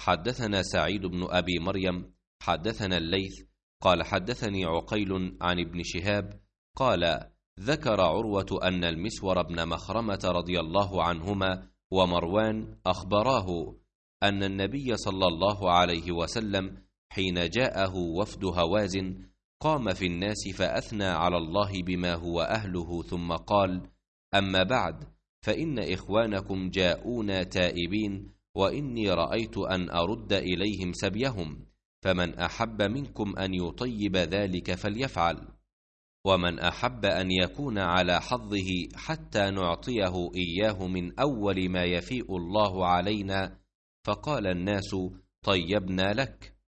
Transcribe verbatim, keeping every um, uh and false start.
حدثنا سعيد بن أبي مريم حدثنا الليث قال حدثني عقيل عن ابن شهاب قال ذكر عروة أن المسور بن مخرمة رضي الله عنهما ومروان أخبراه أن النبي صلى الله عليه وسلم حين جاءه وفد هوازن قام في الناس فأثنى على الله بما هو أهله ثم قال أما بعد فإن إخوانكم جاءونا تائبين وإني رأيت أن أرد إليهم سبيهم فمن أحب منكم أن يطيب ذلك فليفعل ومن أحب أن يكون على حظه حتى نعطيه إياه من أول ما يفيء الله علينا فقال الناس طيبنا لك